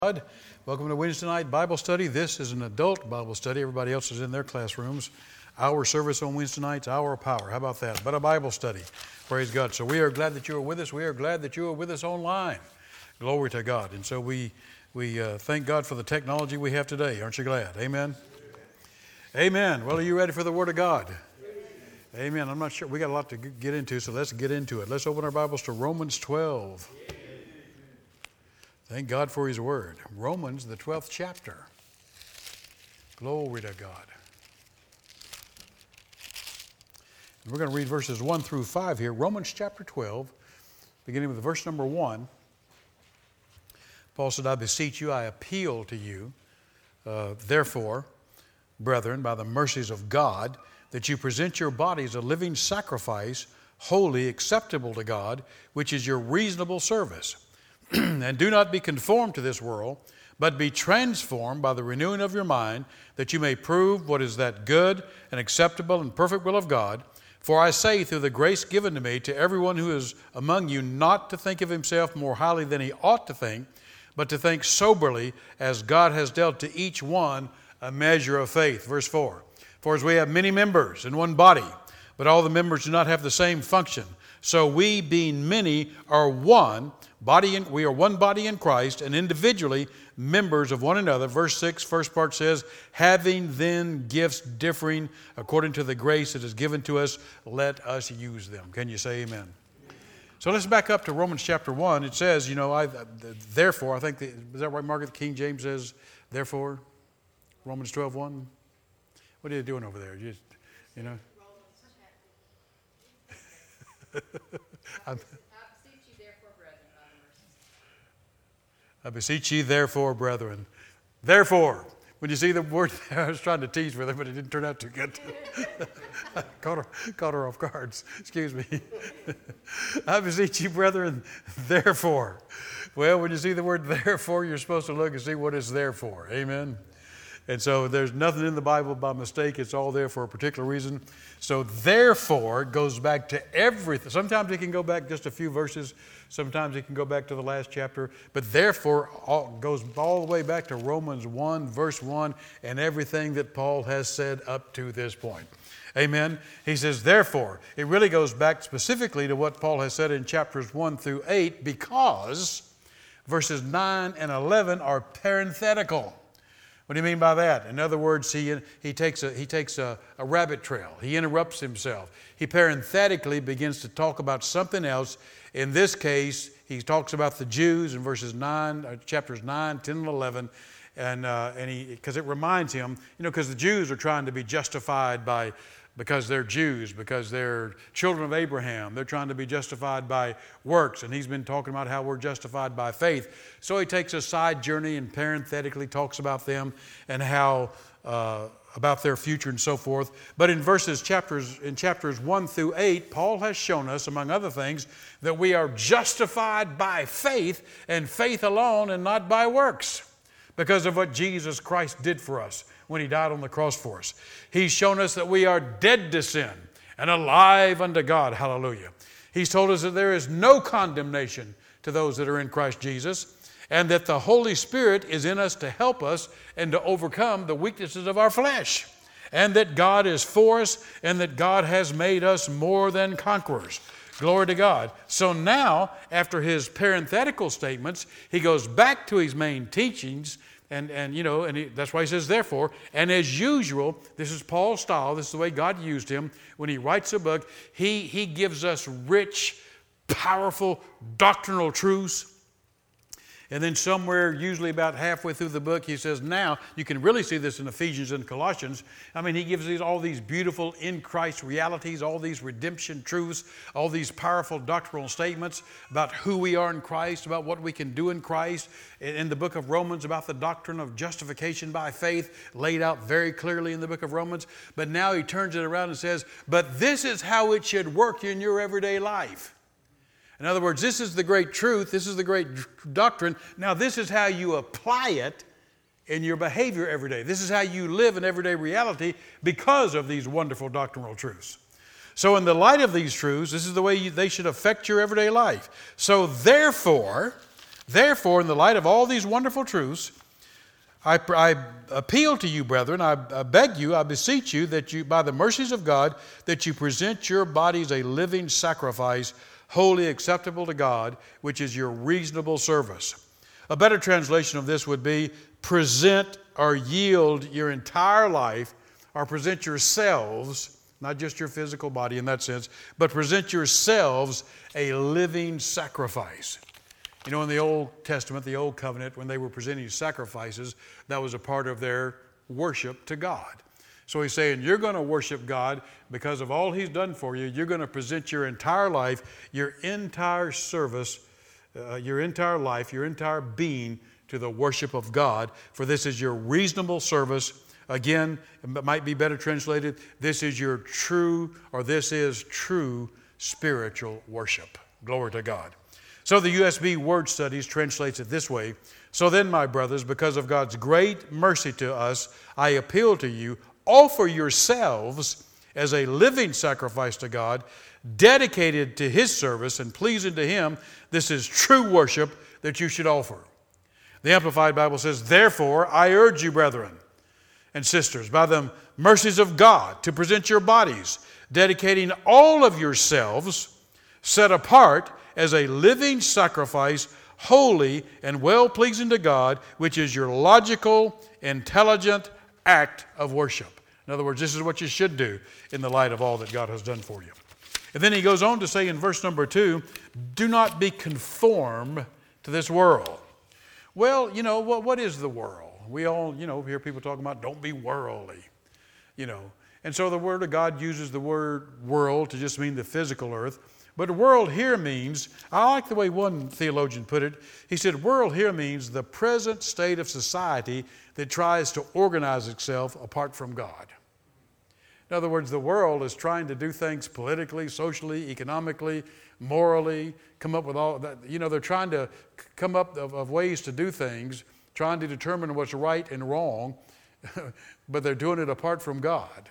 God. Welcome to Wednesday night Bible study. This is an adult Bible study. Everybody else is in their classrooms. Our service on Wednesday nights, hour of power. How about that? But a Bible study. Praise God. So we are glad that you are with us. We are glad that you are with us online. Glory to God. And so we thank God for the technology we have today. Aren't you glad? Amen. Amen. Well, are you ready for the Word of God? Amen. I'm not sure. We got a lot to get into, so let's get into it. Let's open our Bibles to Romans 12. Thank God for His Word. Romans, the 12th chapter. Glory to God. And we're going to read verses 1 through 5 here. Romans chapter 12, beginning with verse number 1. Paul said, I beseech you, I appeal to you, therefore, brethren, by the mercies of God, that you present your bodies a living sacrifice, holy, acceptable to God, which is your reasonable service. And do not be conformed to this world, but be transformed by the renewing of your mind, that you may prove what is that good and acceptable and perfect will of God. For I say, through the grace given to me, to everyone who is among you, not to think of himself more highly than he ought to think, but to think soberly, as God has dealt to each one a measure of faith. Verse 4. For as we have many members in one body, but all the members do not have the same function, so we, being many, are one body. We are one body in Christ, and individually members of one another. Verse 6, first part says, having then gifts differing according to the grace that is given to us, let us use them. Can you say amen? So let's back up to Romans chapter 1. It says, therefore, I think, is that right, Margaret? King James says, therefore, Romans 12:1. What are you doing over there? Just, I beseech ye, therefore, brethren. Therefore, when you see the word there, I was trying to tease with it, but it didn't turn out too good. Caught her off guards. Excuse me. I beseech ye, brethren, therefore. Well, when you see the word therefore, you're supposed to look and see what it's there for. Amen. And so there's nothing in the Bible by mistake. It's all there for a particular reason. So therefore goes back to everything. Sometimes it can go back just a few verses. Sometimes it can go back to the last chapter. But therefore goes all the way back to Romans 1, verse 1, and everything that Paul has said up to this point. Amen. He says, therefore, it really goes back specifically to what Paul has said in chapters 1 through 8, because verses 9 and 11 are parenthetical. What do you mean by that? In other words, he takes a rabbit trail. He interrupts himself. He parenthetically begins to talk about something else. In this case, he talks about the Jews in chapters 9, 10, and 11, because it reminds him, because the Jews are trying to be justified because they're Jews, because they're children of Abraham. They're trying to be justified by works, and he's been talking about how we're justified by faith. So he takes a side journey and parenthetically talks about them and how about their future and so forth. But in chapters 1 through 8, Paul has shown us, among other things, that we are justified by faith and faith alone and not by works, because of what Jesus Christ did for us when He died on the cross for us. He's shown us that we are dead to sin and alive unto God. Hallelujah. He's told us that there is no condemnation to those that are in Christ Jesus, and that the Holy Spirit is in us to help us and to overcome the weaknesses of our flesh, and that God is for us, and that God has made us more than conquerors. Glory to God. So now, after his parenthetical statements, he goes back to his main teachings, and that's why he says, therefore. And as usual, this is Paul's style. This is the way God used him. When he writes a book, he gives us rich, powerful doctrinal truths. And then somewhere, usually about halfway through the book, he says, now, you can really see this in Ephesians and Colossians. He gives all these beautiful in Christ realities, all these redemption truths, all these powerful doctrinal statements about who we are in Christ, about what we can do in Christ. In the book of Romans, about the doctrine of justification by faith, laid out very clearly in the book of Romans. But now he turns it around and says, but this is how it should work in your everyday life. In other words, this is the great truth. This is the great doctrine. Now, this is how you apply it in your behavior every day. This is how you live in everyday reality because of these wonderful doctrinal truths. So in the light of these truths, this is the way they should affect your everyday life. So therefore, Therefore, in the light of all these wonderful truths, I appeal to you, brethren, I beg you, I beseech you, that you, by the mercies of God, that you present your bodies a living sacrifice, wholly acceptable to God, which is your reasonable service. A better translation of this would be, present or yield your entire life, or present yourselves, not just your physical body in that sense, but present yourselves a living sacrifice. You know, in the Old Testament, the Old Covenant, when they were presenting sacrifices, that was a part of their worship to God. So he's saying, you're going to worship God because of all he's done for you. You're going to present your entire life, your entire service, your entire life, your entire being to the worship of God. For this is your reasonable service. Again, it might be better translated, this is your true, or this is true spiritual worship. Glory to God. So the USB Word Studies translates it this way. So then, my brothers, because of God's great mercy to us, I appeal to you, offer yourselves as a living sacrifice to God, dedicated to his service and pleasing to him. This is true worship that you should offer. The Amplified Bible says, therefore, I urge you, brethren and sisters, by the mercies of God, to present your bodies, dedicating all of yourselves, set apart as a living sacrifice, holy and well-pleasing to God, which is your logical, intelligent act of worship. In other words, this is what you should do in the light of all that God has done for you. And then he goes on to say in verse number 2, do not be conformed to this world. Well, you know, what is the world? We all, hear people talking about don't be worldly, And so the Word of God uses the word world to just mean the physical earth. But the world here means, I like the way one theologian put it. He said, world here means the present state of society that tries to organize itself apart from God. In other words, the world is trying to do things politically, socially, economically, morally, come up with all that. They're trying to come up of ways to do things, trying to determine what's right and wrong, but they're doing it apart from God.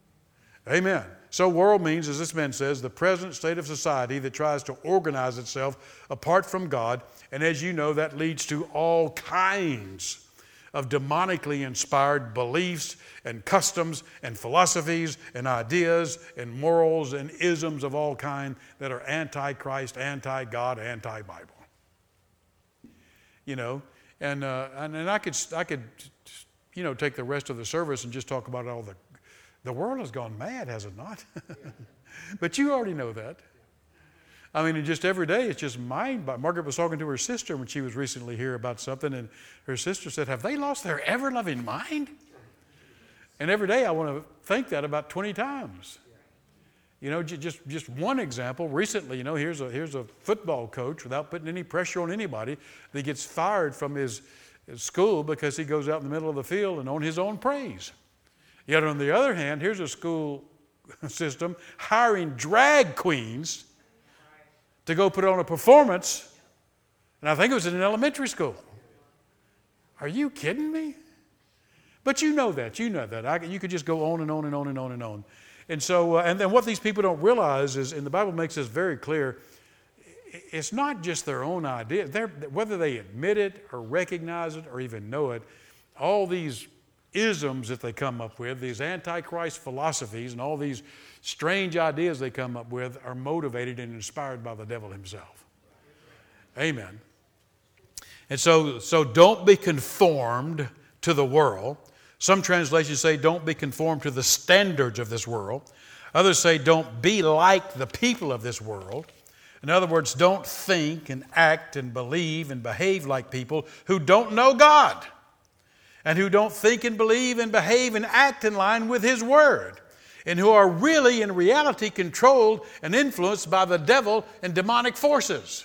Amen. So world means, as this man says, the present state of society that tries to organize itself apart from God. And as you know, that leads to all kinds of demonically inspired beliefs and customs and philosophies and ideas and morals and isms of all kind that are anti-Christ, anti-God, anti-Bible. And I could take the rest of the service and just talk about all the world has gone mad, has it not? But you already know that. I mean, just every day, it's just mind-boggling. Margaret was talking to her sister when she was recently here about something, and her sister said, have they lost their ever-loving mind? And every day I want to think that about 20 times. Just one example. Recently, here's a football coach, without putting any pressure on anybody, that gets fired from his school because he goes out in the middle of the field and on his own praise. Yet on the other hand, here's a school system hiring drag queens to go put on a performance, and I think it was in an elementary school. Are you kidding me? But you know that. You could just go on and on and on and on and on. And so, and then what these people don't realize is, and the Bible makes this very clear, it's not just their own idea. Whether they admit it or recognize it or even know it, all these isms that they come up with, these antichrist philosophies and all these strange ideas they come up with are motivated and inspired by the devil himself. Amen. And so don't be conformed to the world. Some translations say don't be conformed to the standards of this world. Others say don't be like the people of this world. In other words, don't think and act and believe and behave like people who don't know God and who don't think and believe and behave and act in line with His Word, and who are really, in reality, controlled and influenced by the devil and demonic forces.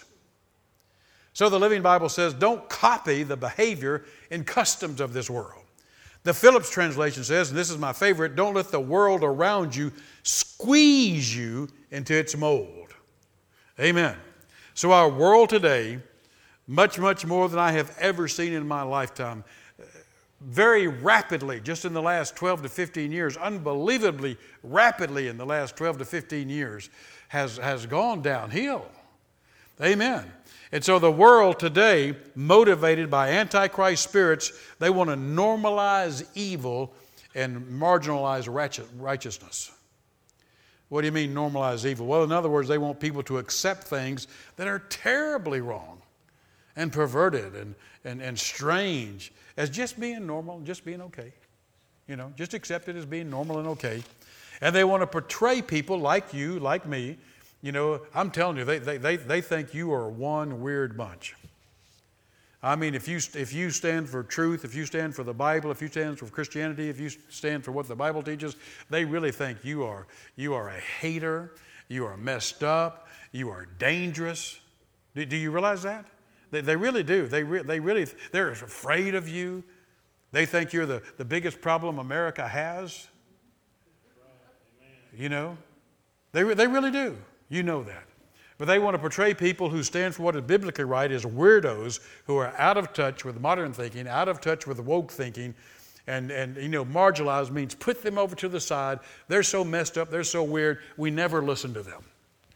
So the Living Bible says, don't copy the behavior and customs of this world. The Phillips translation says, and this is my favorite, don't let the world around you squeeze you into its mold. Amen. So our world today, much, much more than I have ever seen in my lifetime, very rapidly, just in the last 12 to 15 years, unbelievably rapidly in the last 12 to 15 years, has gone downhill. Amen. And so the world today, motivated by Antichrist spirits, they want to normalize evil and marginalize righteousness. What do you mean normalize evil? Well, in other words, they want people to accept things that are terribly wrong and perverted and strange as just being normal, just being okay. You know, just accept it as being normal and okay. And they want to portray people like you, like me. You know, I'm telling you, they think you are one weird bunch. I mean, if you stand for truth, if you stand for the Bible, if you stand for Christianity, if you stand for what the Bible teaches, they really think you are a hater, you are messed up, you are dangerous. Do you realize that? They really do. They're afraid of you. They think you're the biggest problem America has. You know, they really do. You know that. But they want to portray people who stand for what is biblically right as weirdos who are out of touch with modern thinking, out of touch with woke thinking, and you know, marginalized means put them over to the side. They're so messed up, they're so weird, we never listen to them.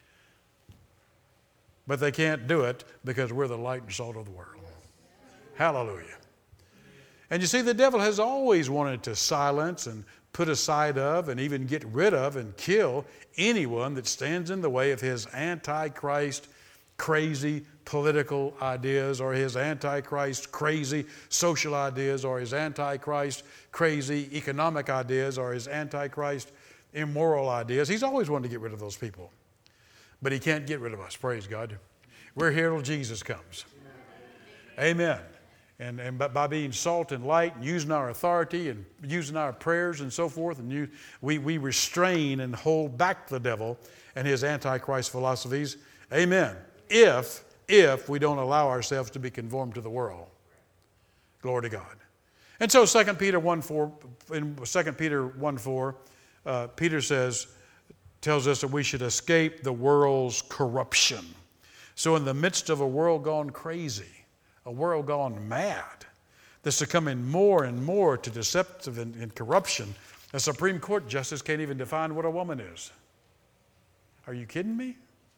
But they can't do it because we're the light and salt of the world. Hallelujah. And you see, the devil has always wanted to silence and put aside of and even get rid of and kill anyone that stands in the way of his antichrist crazy political ideas or his antichrist crazy social ideas or his antichrist crazy economic ideas or his antichrist immoral ideas. He's always wanted to get rid of those people. But he can't get rid of us, praise God. We're here till Jesus comes. Amen. And by being salt and light and using our authority and using our prayers and so forth, and we restrain and hold back the devil and his antichrist philosophies. Amen. If we don't allow ourselves to be conformed to the world. Glory to God. And so 2 Peter 1:4, in 2 Peter 1:4, Peter tells us that we should escape the world's corruption. So in the midst of a world gone crazy, a world gone mad, that's succumbing more and more to deceptive and corruption, a Supreme Court justice can't even define what a woman is. Are you kidding me?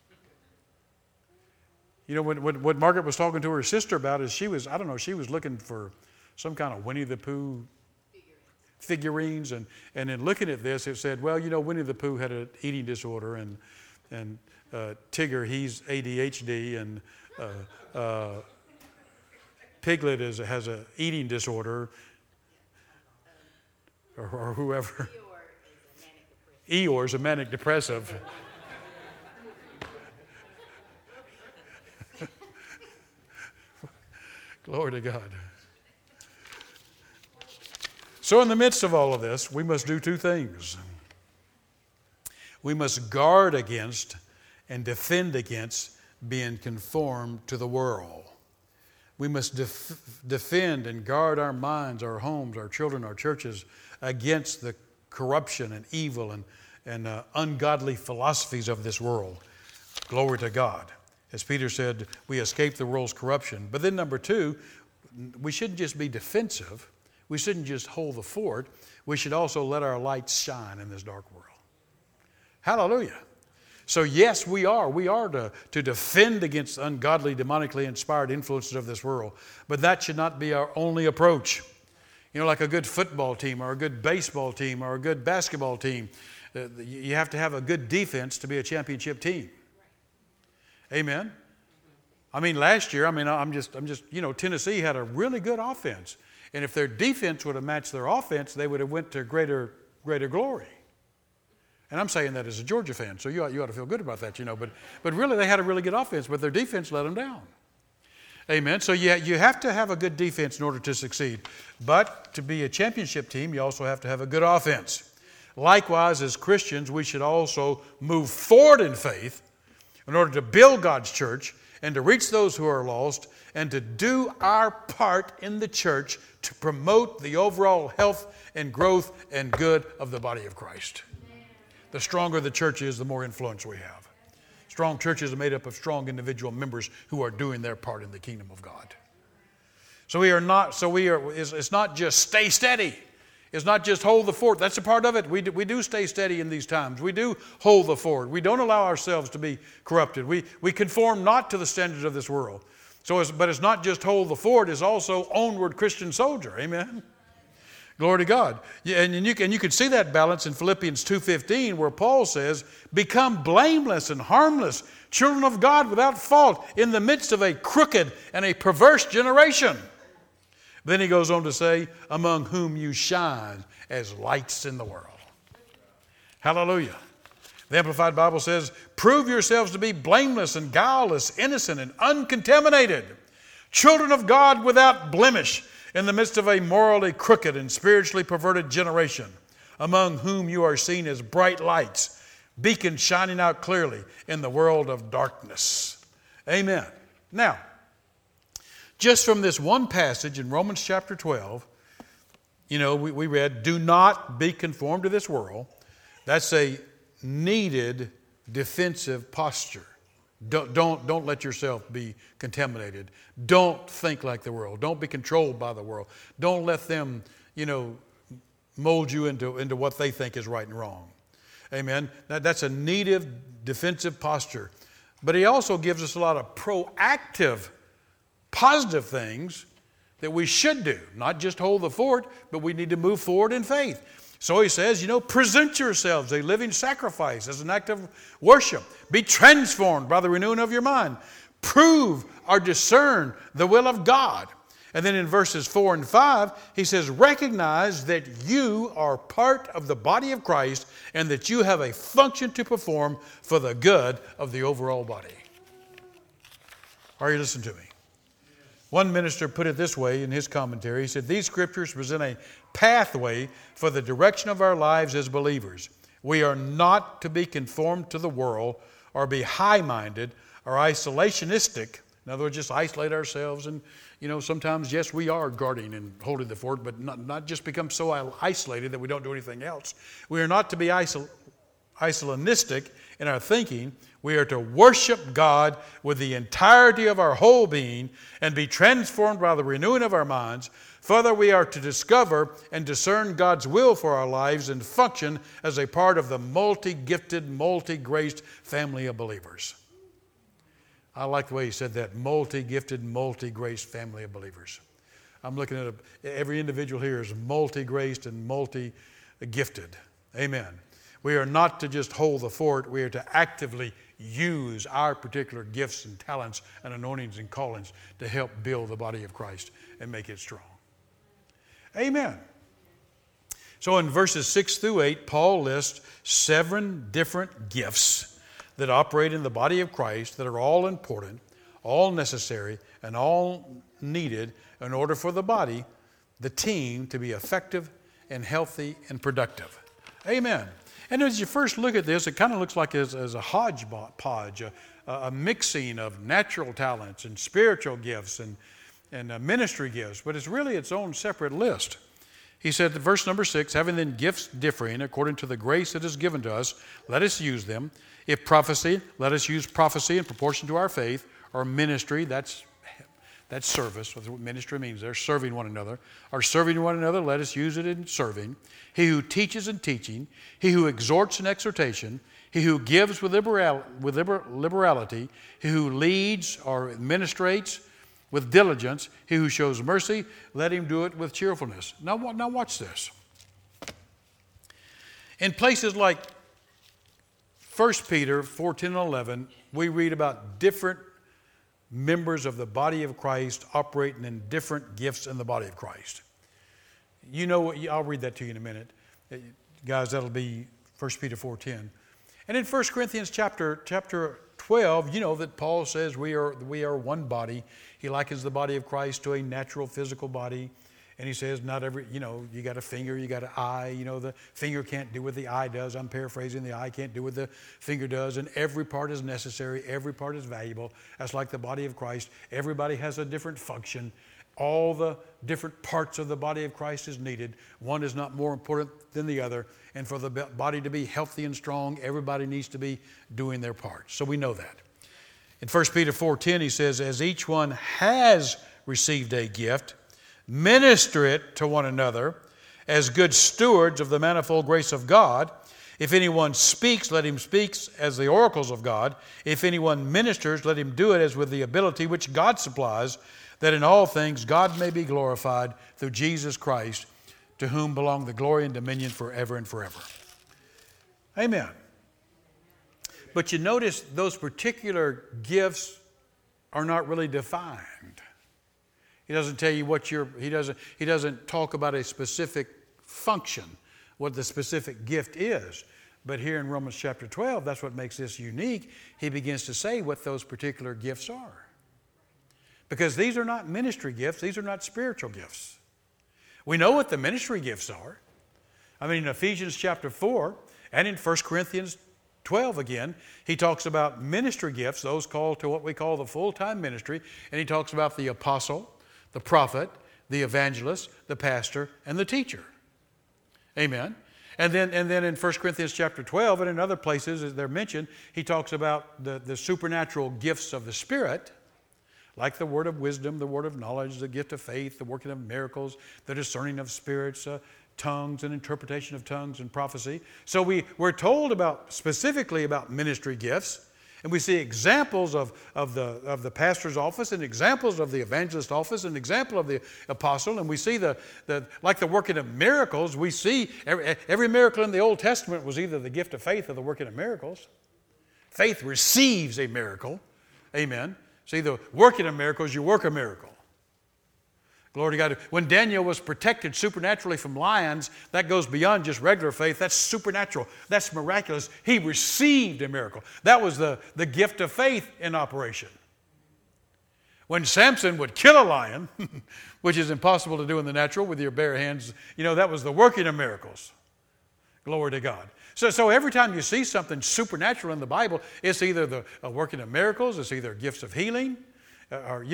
You know, what Margaret was talking to her sister about is she was looking for some kind of Winnie the Pooh figurines, and in looking at this, it said, well, you know, Winnie the Pooh had an eating disorder, and Tigger, he's ADHD, and Piglet has an eating disorder, or whoever. Eeyore's a manic depressive. Glory to God. So in the midst of all of this, we must do two things. We must guard against and defend against being conformed to the world. We must defend and guard our minds, our homes, our children, our churches against the corruption and evil and ungodly philosophies of this world. Glory to God. As Peter said, we escape the world's corruption. But then number two, we shouldn't just be defensive. We shouldn't just hold the fort. We should also let our lights shine in this dark world. Hallelujah. So yes, we are to defend against ungodly, demonically inspired influences of this world. But that should not be our only approach. You know, like a good football team or a good baseball team or a good basketball team, you have to have a good defense to be a championship team. Amen. I mean, last year, I'm just, you know, Tennessee had a really good offense. And if their defense would have matched their offense, they would have went to greater glory. And I'm saying that as a Georgia fan, so you ought to feel good about that, you know. But really, they had a really good offense, but their defense let them down. Amen. So you have to have a good defense in order to succeed. But to be a championship team, you also have to have a good offense. Likewise, as Christians, we should also move forward in faith in order to build God's church and to reach those who are lost and to do our part in the church to promote the overall health and growth and good of the body of Christ. The stronger the church is, the more influence we have. Strong churches are made up of strong individual members who are doing their part in the kingdom of God. It's not just stay steady. is not just hold the fort. That's a part of it. We do stay steady in these times. We do hold the fort. We don't allow ourselves to be corrupted. We conform not to the standards of this world. But it's not just hold the fort. It's also onward Christian soldier. Amen. Glory to God. And you can see that balance in Philippians 2:15 where Paul says, become blameless and harmless, children of God without fault in the midst of a crooked and a perverse generation. Then he goes on to say, among whom you shine as lights in the world. Hallelujah. The Amplified Bible says, prove yourselves to be blameless and guileless, innocent and uncontaminated, children of God without blemish, in the midst of a morally crooked and spiritually perverted generation, among whom you are seen as bright lights, beacons shining out clearly in the world of darkness. Amen. Now, just from this one passage in Romans chapter 12, we read, do not be conformed to this world. That's a needed defensive posture. Don't let yourself be contaminated. Don't think like the world. Don't be controlled by the world. Don't let them, mold you into what they think is right and wrong. Amen. That's a needed defensive posture. But he also gives us a lot of proactive, positive things that we should do. Not just hold the fort, but we need to move forward in faith. So he says, present yourselves a living sacrifice as an act of worship. Be transformed by the renewing of your mind. Prove or discern the will of God. And then in verses 4 and 5, he says, recognize that you are part of the body of Christ and that you have a function to perform for the good of the overall body. Are you listening to me? One minister put it this way in his commentary. He said, these scriptures present a pathway for the direction of our lives as believers. We are not to be conformed to the world or be high-minded or isolationistic. In other words, just isolate ourselves. And, sometimes, yes, we are guarding and holding the fort, but not just become so isolated that we don't do anything else. We are not to be isolationistic in our thinking. We are to worship God with the entirety of our whole being and be transformed by the renewing of our minds. Further, we are to discover and discern God's will for our lives and function as a part of the multi-gifted, multi-graced family of believers. I like the way he said that, multi-gifted, multi-graced family of believers. I'm looking at every individual here is multi-graced and multi-gifted. Amen. We are not to just hold the fort. We are to actively use our particular gifts and talents and anointings and callings to help build the body of Christ and make it strong. Amen. So in verses 6 through 8, Paul lists 7 different gifts that operate in the body of Christ that are all important, all necessary, and all needed in order for the body, the team, to be effective and healthy and productive. Amen. And as you first look at this, it kind of looks like as a hodgepodge, a mixing of natural talents and spiritual gifts and ministry gifts, but it's really its own separate list. He said, verse number 6, having then gifts differing according to the grace that is given to us, let us use them. If prophecy, let us use prophecy in proportion to our faith, or ministry, that's service. That's what ministry means. They're serving one another. Or serving one another, let us use it in serving. He who teaches in teaching. He who exhorts in exhortation. He who gives with liberality. He who leads or administrates with diligence. He who shows mercy, let him do it with cheerfulness. Now watch this. In places like 1 Peter 4:10 and 11, we read about different members of the body of Christ operating in different gifts in the body of Christ. You know what? I'll read that to you in a minute. Guys, that'll be 1 Peter 4:10. And in 1 Corinthians chapter 12, you know that Paul says we are one body. He likens the body of Christ to a natural physical body. And he says not every, you got a finger, you got an eye. The finger can't do what the eye does. I'm paraphrasing. The eye can't do what the finger does. And every part is necessary. Every part is valuable. That's like the body of Christ. Everybody has a different function. All the different parts of the body of Christ is needed. One is not more important than the other. And for the body to be healthy and strong, everybody needs to be doing their part. So we know that. In 1 Peter 4:10, he says, as each one has received a gift, minister it to one another as good stewards of the manifold grace of God. If anyone speaks, let him speak as the oracles of God. If anyone ministers, let him do it as with the ability which God supplies, that in all things God may be glorified through Jesus Christ, to whom belong the glory and dominion forever and forever. Amen. But you notice those particular gifts are not really defined. He doesn't tell you what he doesn't talk about a specific function, what the specific gift is. But here in Romans chapter 12, that's what makes this unique. He begins to say what those particular gifts are. Because these are not ministry gifts, these are not spiritual gifts. We know what the ministry gifts are. I mean, in Ephesians chapter 4 and in 1 Corinthians 12 again, he talks about ministry gifts, those called to what we call the full-time ministry, and he talks about the apostle, the prophet, the evangelist, the pastor, and the teacher. Amen. And then in 1 Corinthians chapter 12 and in other places, as they're mentioned, he talks about the supernatural gifts of the Spirit, like the word of wisdom, the word of knowledge, the gift of faith, the working of miracles, the discerning of spirits, tongues and interpretation of tongues and prophecy. So we're told specifically about ministry gifts, and we see examples of the pastor's office and examples of the evangelist's office and example of the apostle, and we see like the working of miracles. We see every miracle in the Old Testament was either the gift of faith or the working of miracles. Faith receives a miracle. Amen. See, the working of miracles, you work a miracle. Glory to God. When Daniel was protected supernaturally from lions, that goes beyond just regular faith. That's supernatural. That's miraculous. He received a miracle. That was the gift of faith in operation. When Samson would kill a lion, which is impossible to do in the natural with your bare hands, that was the working of miracles. Glory to God. So every time you see something supernatural in the Bible, it's either the working of miracles, it's either gifts of healing, or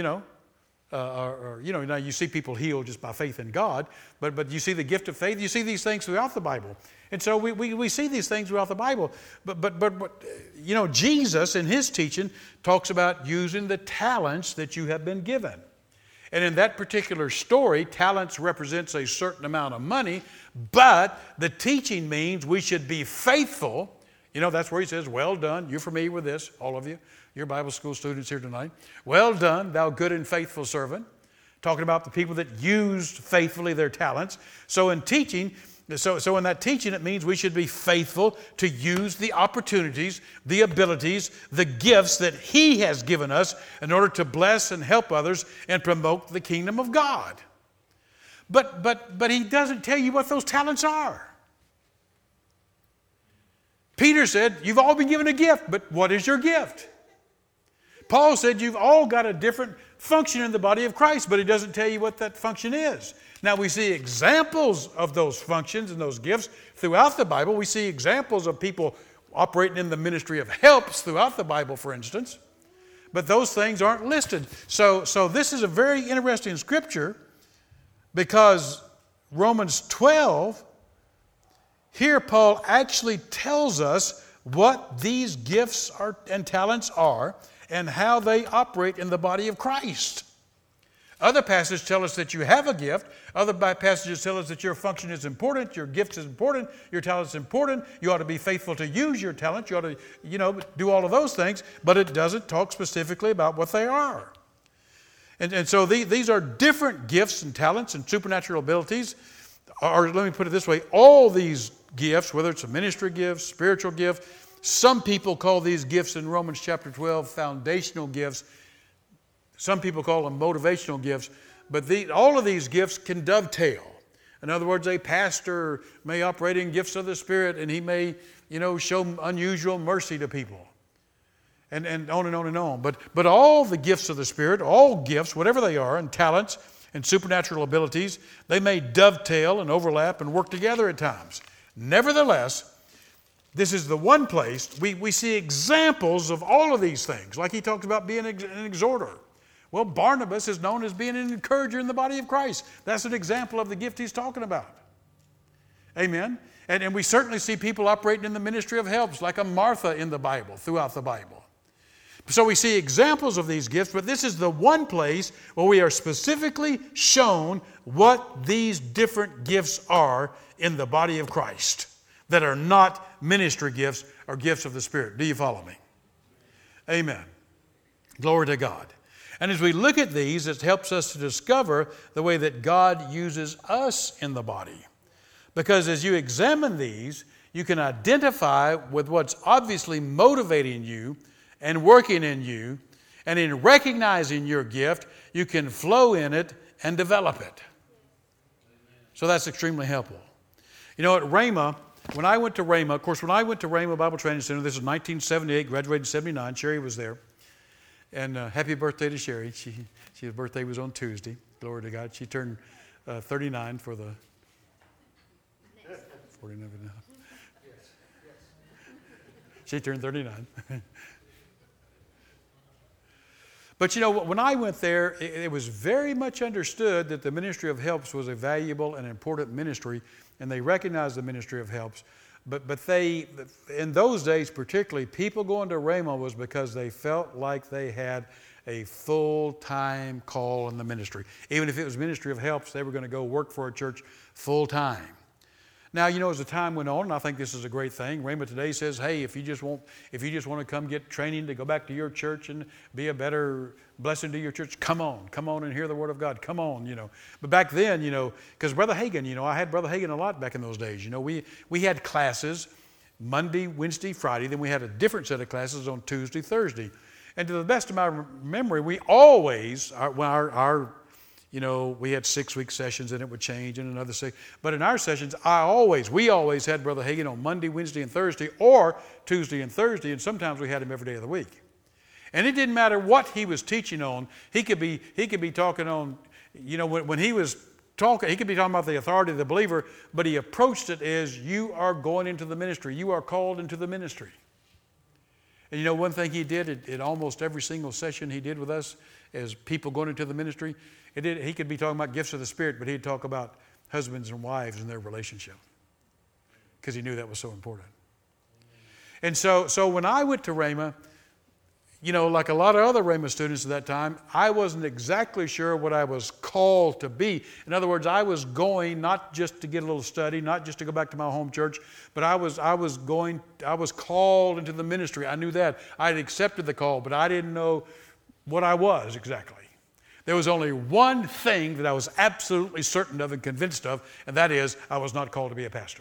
now you see people healed just by faith in God, but you see the gift of faith, you see these things throughout the Bible. And so we see these things throughout the Bible. But Jesus in his teaching talks about using the talents that you have been given. And in that particular story, talents represents a certain amount of money, but the teaching means we should be faithful. That's where he says, well done. You're familiar with this, all of you. You're Bible school students here tonight. Well done, thou good and faithful servant. Talking about the people that used faithfully their talents. So in teaching, so in that teaching, it means we should be faithful to use the opportunities, the abilities, the gifts that he has given us in order to bless and help others and promote the kingdom of God. But he doesn't tell you what those talents are. Peter said, you've all been given a gift, but what is your gift? Paul said, you've all got a different function in the body of Christ, but he doesn't tell you what that function is. Now, we see examples of those functions and those gifts throughout the Bible. We see examples of people operating in the ministry of helps throughout the Bible, for instance. But those things aren't listed. So this is a very interesting scripture, because Romans 12, here Paul actually tells us what these gifts are and talents are and how they operate in the body of Christ. Other passages tell us that you have a gift. Other passages tell us that your function is important, your gift is important, your talent is important. You ought to be faithful to use your talent. You ought to, do all of those things, but it doesn't talk specifically about what they are. And so these are different gifts and talents and supernatural abilities. Or let me put it this way, all these gifts, whether it's a ministry gift, spiritual gift, some people call these gifts in Romans chapter 12 foundational gifts. Some people call them motivational gifts. But all of these gifts can dovetail. In other words, a pastor may operate in gifts of the Spirit, and he may, show unusual mercy to people. And on and on and on. But all the gifts of the Spirit, all gifts, whatever they are, and talents and supernatural abilities, they may dovetail and overlap and work together at times. Nevertheless, this is the one place we see examples of all of these things, like he talks about being an exhorter. Well, Barnabas is known as being an encourager in the body of Christ. That's an example of the gift he's talking about. Amen? And we certainly see people operating in the ministry of helps, like a Martha in the Bible, throughout the Bible. So we see examples of these gifts, but this is the one place where we are specifically shown what these different gifts are in the body of Christ that are not ministry gifts or gifts of the Spirit. Do you follow me? Amen. Glory to God. And as we look at these, it helps us to discover the way that God uses us in the body. Because as you examine these, you can identify with what's obviously motivating you and working in you. And in recognizing your gift, you can flow in it and develop it. So that's extremely helpful. You know, at Rhema, when I went to Rhema Bible Training Center, this was 1978, graduated in 79. Sherry was there. And happy birthday to Sherry. Her birthday was on Tuesday. Glory to God. She turned 39 for the 49. She turned 39. But you know, when I went there, it was very much understood that the ministry of helps was a valuable and important ministry, and they recognized the ministry of helps. But they, in those days particularly, people going to Rhema was because they felt like they had a full-time call in the ministry. Even if it was ministry of helps, they were going to go work for a church full-time. Now, you know, as the time went on, and I think this is a great thing, Rhema today says, hey, if you just want to come get training to go back to your church and be a better blessing to your church, come on and hear the Word of God. Come on, you know. But back then, you know, because Brother Hagin, you know, I had Brother Hagin a lot back in those days. You know, we had classes Monday, Wednesday, Friday. Then we had a different set of classes on Tuesday, Thursday. And to the best of my memory, we always, you know, we had 6-week sessions and it would change in another 6. But in our sessions, we always had Brother Hagin on Monday, Wednesday, and Thursday, or Tuesday and Thursday, and sometimes we had him every day of the week. And it didn't matter what he was teaching on. He could be talking on, you know, when he was talking, he could be talking about the authority of the believer, but he approached it as you are going into the ministry. You are called into the ministry. And you know, one thing he did at almost every single session he did with us as people going into the ministry, he could be talking about gifts of the Spirit, but he'd talk about husbands and wives and their relationship because he knew that was so important. And so when I went to Rhema, you know, like a lot of other Rhema students at that time, I wasn't exactly sure what I was called to be. In other words, I was going not just to get a little study, not just to go back to my home church, but I was called into the ministry. I knew that. I had accepted the call, but I didn't know what I was exactly. There was only one thing that I was absolutely certain of and convinced of, and that is I was not called to be a pastor.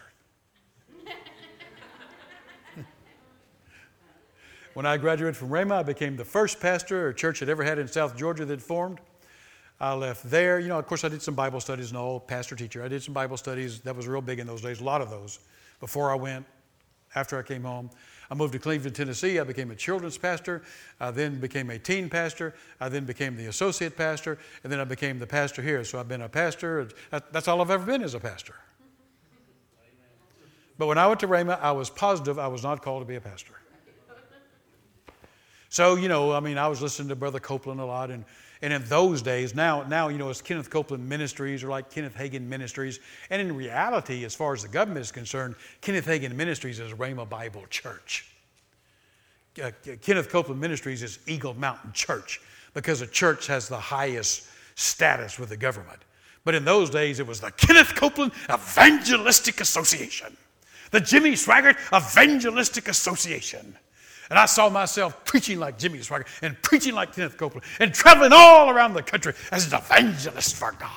When I graduated from Rhema, I became the first pastor a church had ever had in South Georgia that formed. I left there. You know, of course, I did some Bible studies and all, pastor-teacher. I did some Bible studies. That was real big in those days, a lot of those, before I went, after I came home. I moved to Cleveland, Tennessee. I became a children's pastor. I then became a teen pastor. I then became the associate pastor. And then I became the pastor here. So I've been a pastor. That's all I've ever been as a pastor. But when I went to Rhema, I was positive I was not called to be a pastor. So, you know, I mean, I was listening to Brother Copeland a lot. And in those days, now, you know, it's Kenneth Copeland Ministries or like Kenneth Hagin Ministries. And in reality, as far as the government is concerned, Kenneth Hagin Ministries is Rhema Bible Church. Kenneth Copeland Ministries is Eagle Mountain Church because a church has the highest status with the government. But in those days, it was the Kenneth Copeland Evangelistic Association, the Jimmy Swaggart Evangelistic Association. And I saw myself preaching like Jimmy Swaggart and preaching like Kenneth Copeland and traveling all around the country as an evangelist for God.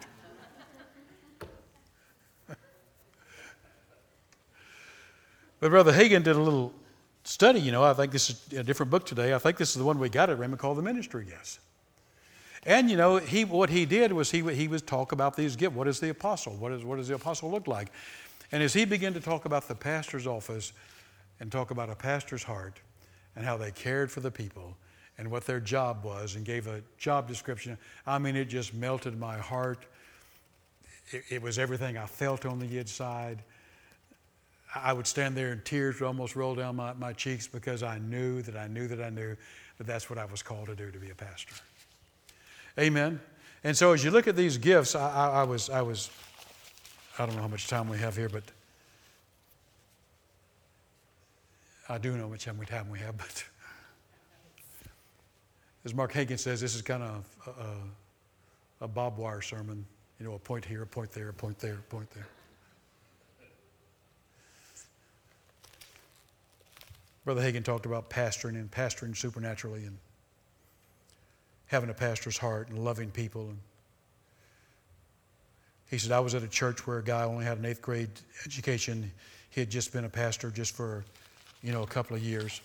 But Brother Hagin did a little study, you know. I think this is a different book today. I think this is the one we got at Rhema called The Ministry Gifts. And, you know, what he did was he would talk about these gifts. What is the apostle? What does the apostle look like? And as he began to talk about the pastor's office and talk about a pastor's heart and how they cared for the people and what their job was and gave a job description, I mean, it just melted my heart. It was everything I felt on the inside. I would stand there and tears would almost roll down my cheeks because I knew that that's what I was called to do, to be a pastor. Amen. And so as you look at these gifts, I don't know how much time we have here, but I do know how much time we have, but as Mark Hagin says, this is kind of a barbed wire sermon. You know, a point here, a point there, a point there, a point there. Brother Hagin talked about pastoring and pastoring supernaturally and having a pastor's heart and loving people. And he said, I was at a church where a guy only had an 8th grade education. He had just been a pastor just for, a couple of years.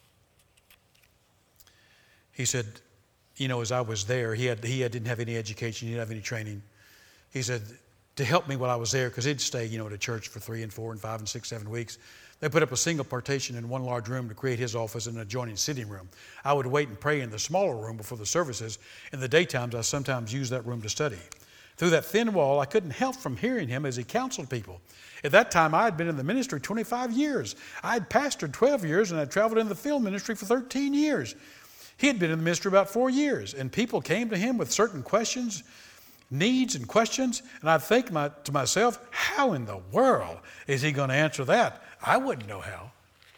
He said, as I was there, he didn't have any education, he didn't have any training. He said, to help me while I was there, because he'd stay, at a church for 3 and 4 and 5 and 6, 7 weeks. They put up a single partition in one large room to create his office and an adjoining sitting room. I would wait and pray in the smaller room before the services. In the daytimes, I sometimes used that room to study. Through that thin wall, I couldn't help from hearing him as he counseled people. At that time, I had been in the ministry 25 years. I had pastored 12 years, and I traveled in the field ministry for 13 years. He had been in the ministry about 4 years, and people came to him with certain questions, needs and questions, and I'd think to myself, how in the world is he going to answer that? I wouldn't know how.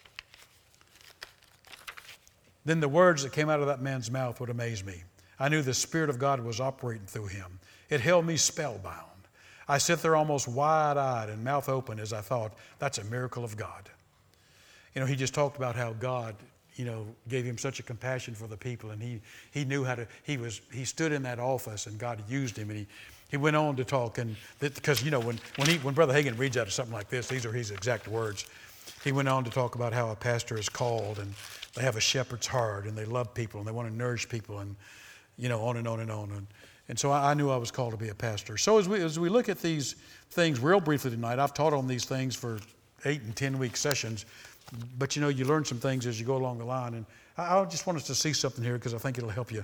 Then the words that came out of that man's mouth would amaze me. I knew the Spirit of God was operating through him. It held me spellbound. I sat there almost wide-eyed and mouth open as I thought, that's a miracle of God. He just talked about how God, gave him such a compassion for the people, and he knew how to, he stood in that office and God used him, and he went on to talk, and because, when Brother Hagin reads out of something like this, these are his exact words. He went on to talk about how a pastor is called, and they have a shepherd's heart, and they love people, and they want to nourish people, and, on and on and on. And so I knew I was called to be a pastor. So as we look at these things real briefly tonight, I've taught on these things for 8 and 10 week sessions, but you learn some things as you go along the line. And I just want us to see something here because I think it'll help you.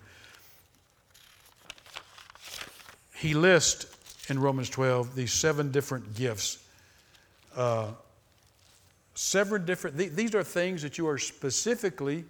He lists in Romans 12 these 7 different gifts. 7 different, these are things that you are specifically,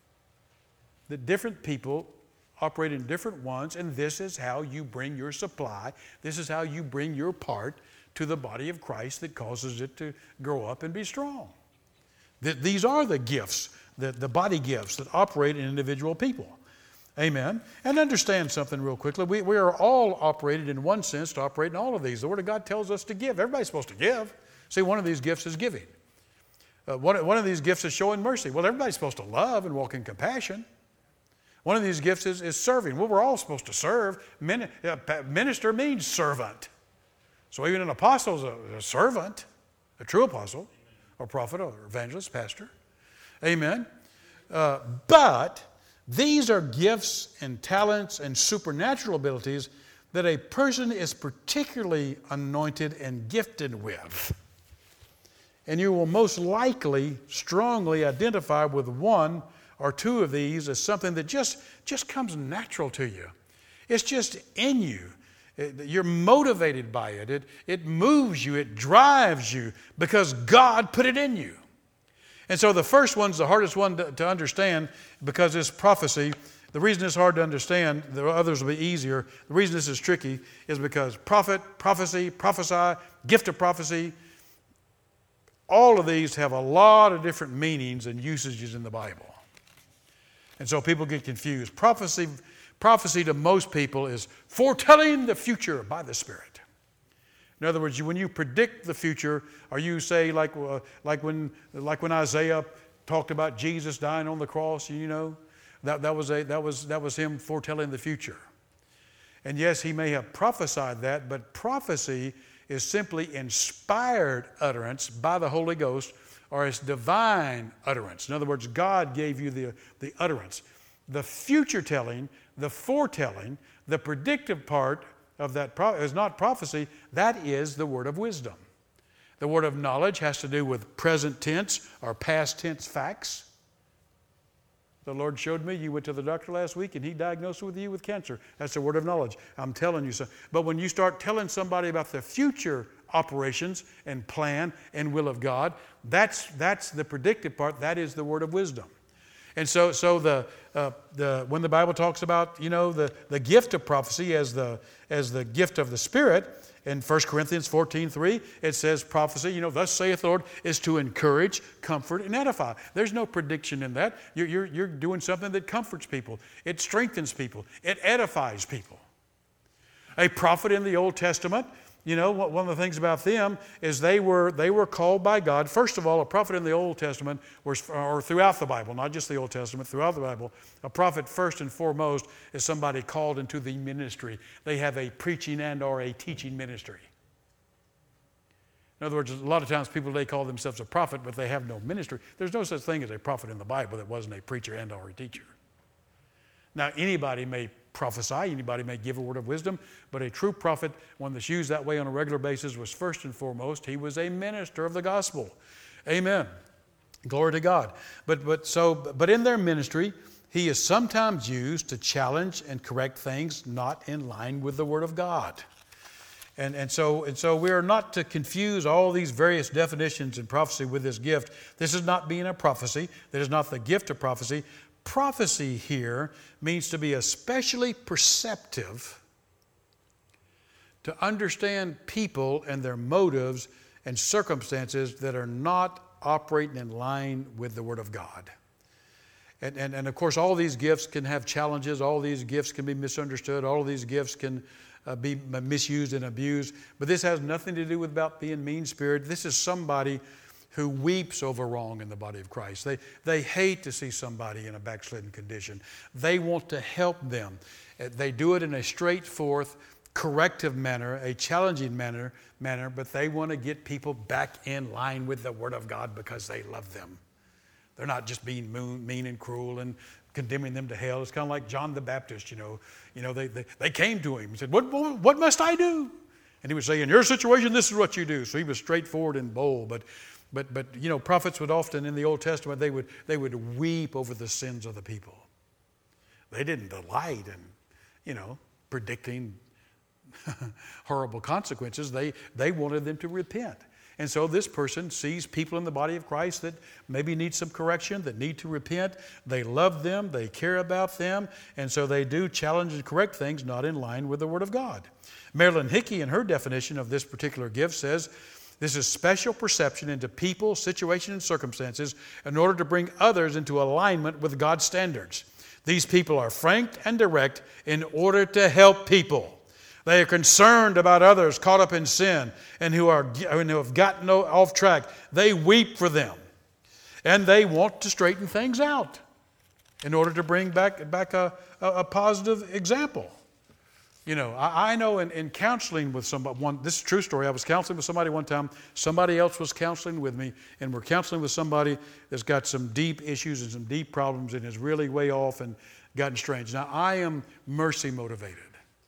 that different people operate in different ones, and this is how you bring your supply. This is how you bring your part to the body of Christ that causes it to grow up and be strong. These are the gifts, the body gifts that operate in individual people. Amen. And understand something real quickly. We are all operated in one sense to operate in all of these. The Word of God tells us to give. Everybody's supposed to give. See, one of these gifts is giving. One of these gifts is showing mercy. Well, everybody's supposed to love and walk in compassion. One of these gifts is serving. Well, we're all supposed to serve. Minister means servant. So even an apostle is a servant, a true apostle, or prophet, or evangelist, pastor. Amen. But these are gifts and talents and supernatural abilities that a person is particularly anointed and gifted with. And you will most likely strongly identify with one or 2 of these as something that just comes natural to you. It's just in you. You're motivated by it. It moves you. It drives you because God put it in you. And so the first one's the hardest one to understand because it's prophecy. The reason it's hard to understand, the others will be easier. The reason this is tricky is because prophet, prophecy, prophesy, gift of prophecy, all of these have a lot of different meanings and usages in the Bible. And so people get confused. Prophecy to most people is foretelling the future by the Spirit. In other words, when you predict the future, or you say like when Isaiah talked about Jesus dying on the cross, that was him foretelling the future. And yes, he may have prophesied that, but prophecy is simply inspired utterance by the Holy Ghost, or it's divine utterance. In other words, God gave you the utterance. The future telling, the foretelling, the predictive part of that is not prophecy. That is the word of wisdom. The word of knowledge has to do with present tense or past tense facts. The Lord showed me, you went to the doctor last week and he diagnosed you with cancer. That's the word of knowledge. I'm telling you so. But when you start telling somebody about the future operations and plan and will of God, that's the predictive part. That is the word of wisdom. And so when the Bible talks about the gift of prophecy as the gift of the Spirit, In 1 Corinthians 14:3, it says prophecy, thus saith the Lord, is to encourage, comfort, and edify. There's no prediction in that. You're doing something that comforts people. It strengthens people. It edifies people. A prophet in the Old Testament, one of the things about them is they were called by God. First of all, a prophet in the Old Testament, or throughout the Bible, not just the Old Testament, throughout the Bible, a prophet first and foremost is somebody called into the ministry. They have a preaching and or a teaching ministry. In other words, a lot of times people, they call themselves a prophet, but they have no ministry. There's no such thing as a prophet in the Bible that wasn't a preacher and or a teacher. Now, anybody may prophesy, anybody may give a word of wisdom, but a true prophet, one that's used that way on a regular basis, was first and foremost, he was a minister of the gospel. Amen. Glory to God. But in their ministry, he is sometimes used to challenge and correct things not in line with the Word of God. And so we are not to confuse all these various definitions in prophecy with this gift. This is not being a prophecy. That is not the gift of prophecy. Prophecy here means to be especially perceptive, to understand people and their motives and circumstances that are not operating in line with the Word of God. And of course, all these gifts can have challenges. All these gifts can be misunderstood. All these gifts can be misused and abused. But this has nothing to do with about being mean-spirited. This is somebody who weeps over wrong in the body of Christ. They hate to see somebody in a backslidden condition. They want to help them. They do it in a straightforward, corrective manner, a challenging manner, but they want to get people back in line with the Word of God because they love them. They're not just being mean and cruel and condemning them to hell. It's kind of like John the Baptist, they came to him and said, what must I do? And he would say, in your situation, this is what you do. So he was straightforward and bold, but prophets would often in the Old Testament, they would weep over the sins of the people. They didn't delight in, predicting horrible consequences. They wanted them to repent. And so this person sees people in the body of Christ that maybe need some correction, that need to repent. They love them, they care about them, and so they do challenge and correct things not in line with the Word of God. Marilyn Hickey, in her definition of this particular gift, says, this is special perception into people, situation, and circumstances in order to bring others into alignment with God's standards. These people are frank and direct in order to help people. They are concerned about others caught up in sin and who have gotten off track. They weep for them. And they want to straighten things out in order to bring back a positive example. I know in counseling with somebody, this is a true story. I was counseling with somebody one time. Somebody else was counseling with me, and we're counseling with somebody that's got some deep issues and some deep problems and is really way off and gotten strange. Now, I am mercy motivated.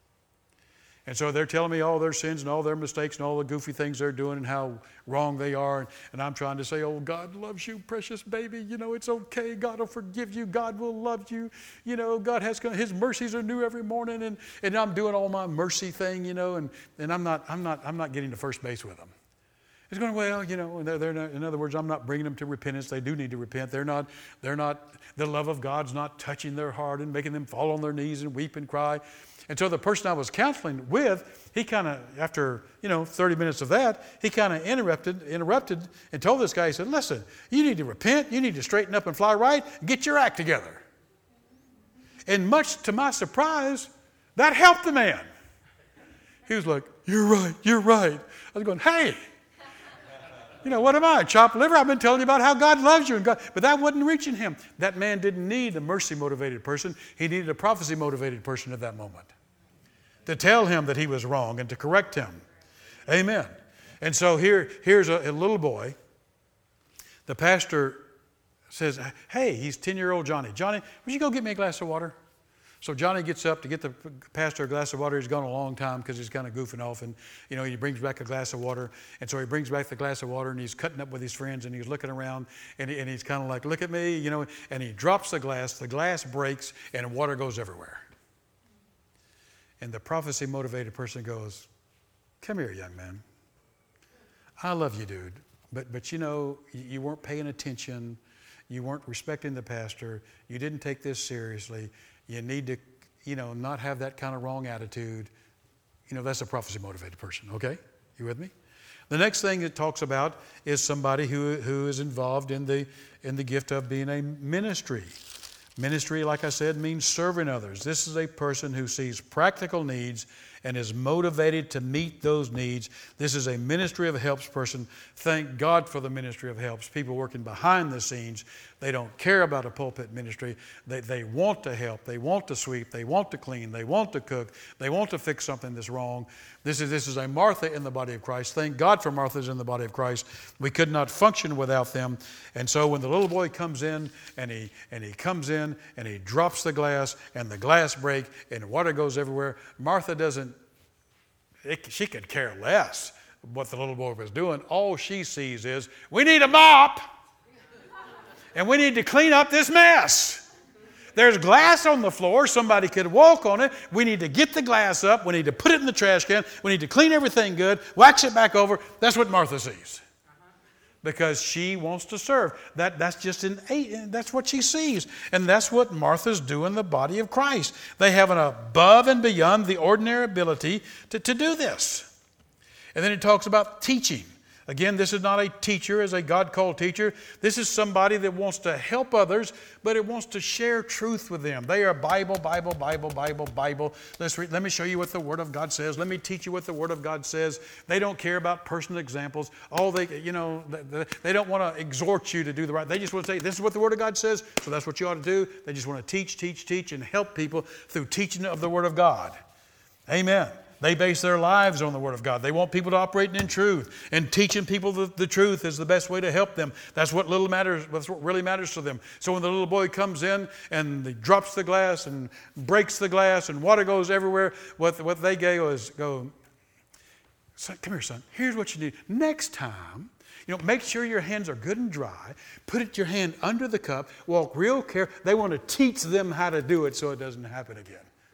And so they're telling me all their sins and all their mistakes and all the goofy things they're doing and how wrong they are. And I'm trying to say, oh, God loves you, precious baby. It's okay. God will forgive you. God will love you. God has His mercies are new every morning. And I'm doing all my mercy thing, and I'm not getting to first base with them. It's going, well, they're not, in other words, I'm not bringing them to repentance. They do need to repent. They're not, the love of God's not touching their heart and making them fall on their knees and weep and cry. And so the person I was counseling with, he kind of, after 30 minutes of that, he kind of interrupted and told this guy, he said, listen, you need to repent, you need to straighten up and fly right, and get your act together. And much to my surprise, that helped the man. He was like, you're right. I was going, hey, what am I, chopped liver? I've been telling you about how God loves you. But that wasn't reaching him. That man didn't need a mercy-motivated person. He needed a prophecy-motivated person at that moment to tell him that he was wrong and to correct him. Amen. And so here's a little boy. The pastor says, hey, he's 10-year-old Johnny. Johnny, would you go get me a glass of water? So Johnny gets up to get the pastor a glass of water. He's gone a long time because he's kind of goofing off. And, he brings back a glass of water. And so he brings back the glass of water and he's cutting up with his friends and he's looking around and he's kind of like, look at me, and he drops the glass breaks and water goes everywhere. And the prophecy-motivated person goes, come here, young man. I love you, dude. But you weren't paying attention. You weren't respecting the pastor. You didn't take this seriously. You need to, not have that kind of wrong attitude. That's a prophecy-motivated person, okay? You with me? The next thing it talks about is somebody who is involved in the gift of being a ministry. Ministry, like I said, means serving others. This is a person who sees practical needs and is motivated to meet those needs. This is a ministry of helps person. Thank God for the ministry of helps. People working behind the scenes. They don't care about a pulpit ministry. They want to help. They want to sweep. They want to clean. They want to cook. They want to fix something that's wrong. This is a Martha in the body of Christ. Thank God for Marthas in the body of Christ. We could not function without them. And so when the little boy comes in and he comes in and he drops the glass and the glass breaks and water goes everywhere, Martha she could care less what the little boy was doing. All she sees is, we need a mop and we need to clean up this mess. There's glass on the floor. Somebody could walk on it. We need to get the glass up. We need to put it in the trash can. We need to clean everything good, wax it back over. That's what Martha sees. Because she wants to serve. That's what she sees. And that's what Marthas do in the body of Christ. They have an above and beyond the ordinary ability to do this. And then it talks about teaching. Again, this is not a teacher as a God-called teacher. This is somebody that wants to help others, but it wants to share truth with them. They are Bible. Let me show you what the Word of God says. Let me teach you what the Word of God says. They don't care about personal examples. They don't want to exhort you to do the right. They just want to say, this is what the Word of God says, so that's what you ought to do. They just want to teach, and help people through teaching of the Word of God. Amen. They base their lives on the Word of God. They want people to operate in truth. And teaching people the truth is the best way to help them. That's what really matters to them. So when the little boy comes in and he drops the glass and breaks the glass and water goes everywhere, what they go, son, come here, son. Here's what you need. Next time, make sure your hands are good and dry. Put your hand under the cup. Walk real careful. They want to teach them how to do it so it doesn't happen again.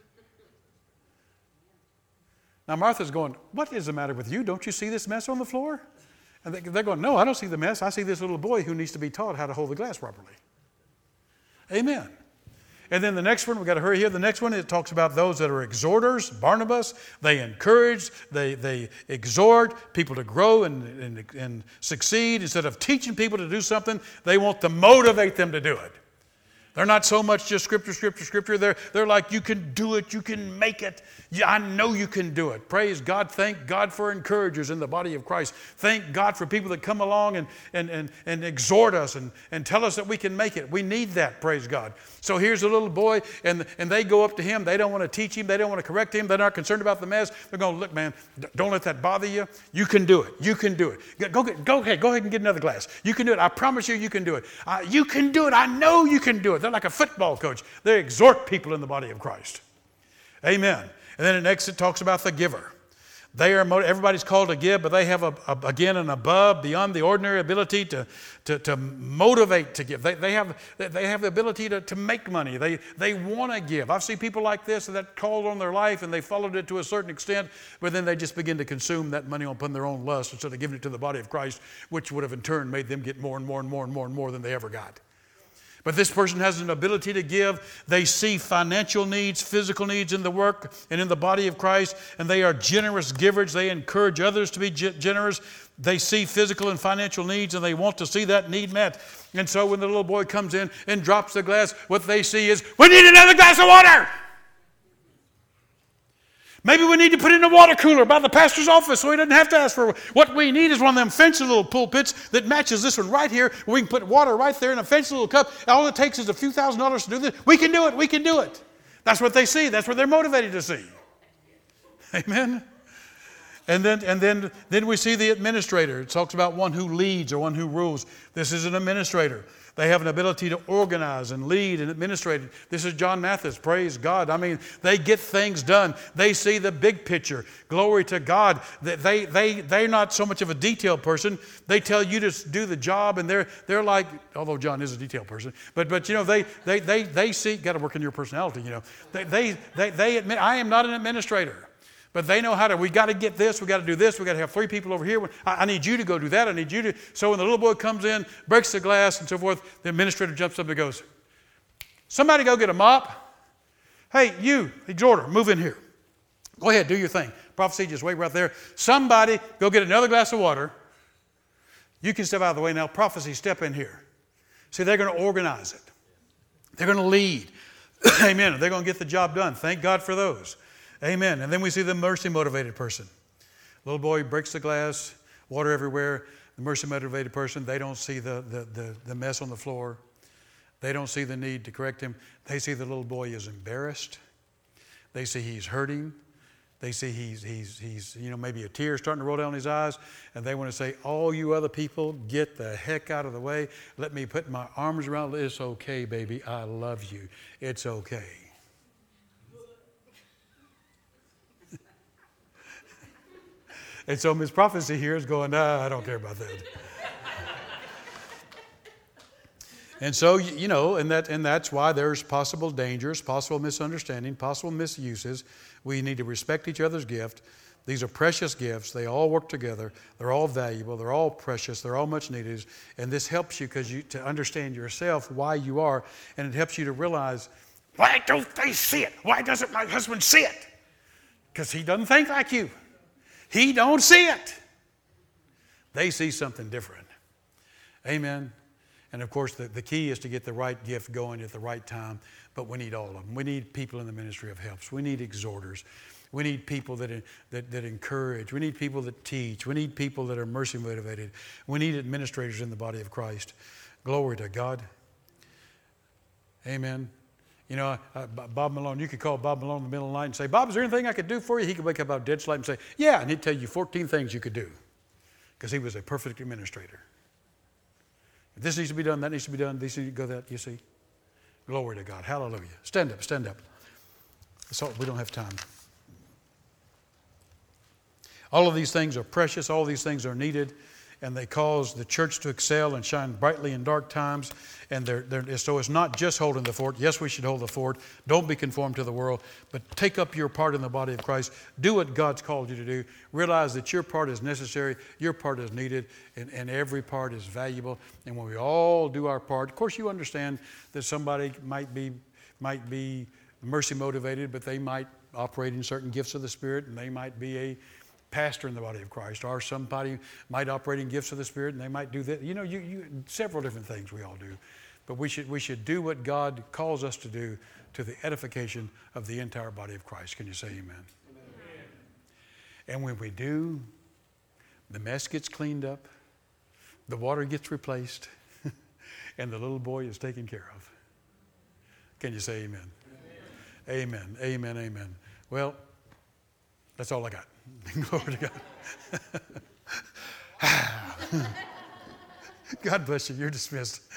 Now Martha's going, what is the matter with you? Don't you see this mess on the floor? And they're going, no, I don't see the mess. I see this little boy who needs to be taught how to hold the glass properly. Amen. And then the next one, we've got to hurry here. The next one, it talks about those that are exhorters. Barnabas, they encourage, they exhort people to grow and succeed. Instead of teaching people to do something, they want to motivate them to do it. They're not so much just scripture. They're like, you can do it. You can make it. Yeah, I know you can do it. Praise God. Thank God for encouragers in the body of Christ. Thank God for people that come along and exhort us and tell us that we can make it. We need that. Praise God. So here's a little boy, and they go up to him. They don't want to teach him. They don't want to correct him. They're not concerned about the mess. They're going, look, man, don't let that bother you. You can do it. You can do it. Go ahead and get another glass. You can do it. I promise you can do it. You can do it. I know you can do it. They're like a football coach. They exhort people in the body of Christ. Amen. And then next it talks about the giver. Everybody's called to give, but they have again an above, beyond the ordinary ability to motivate to give. They have the ability to make money. They want to give. I've seen people like this that called on their life and they followed it to a certain extent, but then they just begin to consume that money upon their own lust instead of giving it to the body of Christ, which would have in turn made them get more and more than they ever got. But this person has an ability to give. They see financial needs, physical needs in the work and in the body of Christ, and they are generous givers. They encourage others to be generous. They see physical and financial needs, and they want to see that need met. And so when the little boy comes in and drops the glass, what they see is, we need another glass of water. Maybe we need to put in a water cooler by the pastor's office so he doesn't have to ask for it. What we need is one of them fancy little pulpits that matches this one right here. We can put water right there in a fancy little cup. All it takes is a few $1,000s to do this. We can do it. We can do it. That's what they see. That's what they're motivated to see. Amen. And then we see the administrator. It talks about one who leads or one who rules. This is an administrator. They have an ability to organize and lead and administrate. This is John Mathis. Praise God. I mean, they get things done. They see the big picture. Glory to God. They're not so much of a detailed person. They tell you to do the job, and they're like, although John is a detailed person, but they see. Got to work in your personality. They admit, I am not an administrator. But they know how to, we got to get this, we got to do this, we got to have 3 people over here. I need you to go do that, I need you to. So when the little boy comes in, breaks the glass and so forth, the administrator jumps up and goes, somebody go get a mop. Hey, you, exhorter, move in here. Go ahead, do your thing. prophecy, just wait right there. Somebody go get another glass of water. You can step out of the way now. Prophecy, step in here. See, they're going to organize it. They're going to lead. Amen. They're going to get the job done. Thank God for those. Amen. And then we see the mercy-motivated person. Little boy breaks the glass, water everywhere. The mercy-motivated person, they don't see the mess on the floor. They don't see the need to correct him. They see the little boy is embarrassed. They see he's hurting. They see he's maybe a tear starting to roll down his eyes. And they want to say, all you other people, get the heck out of the way. Let me put my arms around. It's okay, baby. I love you. It's okay. And so Miss Prophecy here is going, I don't care about that. And so, and that's why there's possible dangers, possible misunderstanding, possible misuses. We need to respect each other's gift. These are precious gifts. They all work together. They're all valuable. They're all precious. They're all much needed. And this helps you to understand yourself, why you are, and it helps you to realize, why don't they see it? Why doesn't my husband see it? Because he doesn't think like you. He don't see it. They see something different. Amen. And of course, the key is to get the right gift going at the right time. But we need all of them. We need people in the ministry of helps. We need exhorters. We need people that encourage. We need people that teach. We need people that are mercy motivated. We need administrators in the body of Christ. Glory to God. Amen. Bob Malone, you could call Bob Malone in the middle of the night and say, Bob, is there anything I could do for you? He could wake up out of dead sleep and say, yeah, and he'd tell you 14 things you could do because he was a perfect administrator. This needs to be done, that needs to be done, this needs to go that, you see. Glory to God. Hallelujah. Stand up, stand up. So we don't have time. All of these things are precious, all these things are needed, and they cause the church to excel and shine brightly in dark times. And so it's not just holding the fort. Yes, we should hold the fort. Don't be conformed to the world, but take up your part in the body of Christ. Do what God's called you to do. Realize that your part is necessary, your part is needed, and every part is valuable. And when we all do our part, of course you understand that somebody might be mercy motivated, but they might operate in certain gifts of the Spirit, and they might be a pastor in the body of Christ, or somebody might operate in gifts of the Spirit, and they might do that. Several different things we all do. But we should do what God calls us to do to the edification of the entire body of Christ. Can you say amen? Amen. And when we do, the mess gets cleaned up, the water gets replaced, and the little boy is taken care of. Can you say amen? Amen. Amen. Amen. Amen. Well, that's all I got. Glory to God. God bless you. You're dismissed.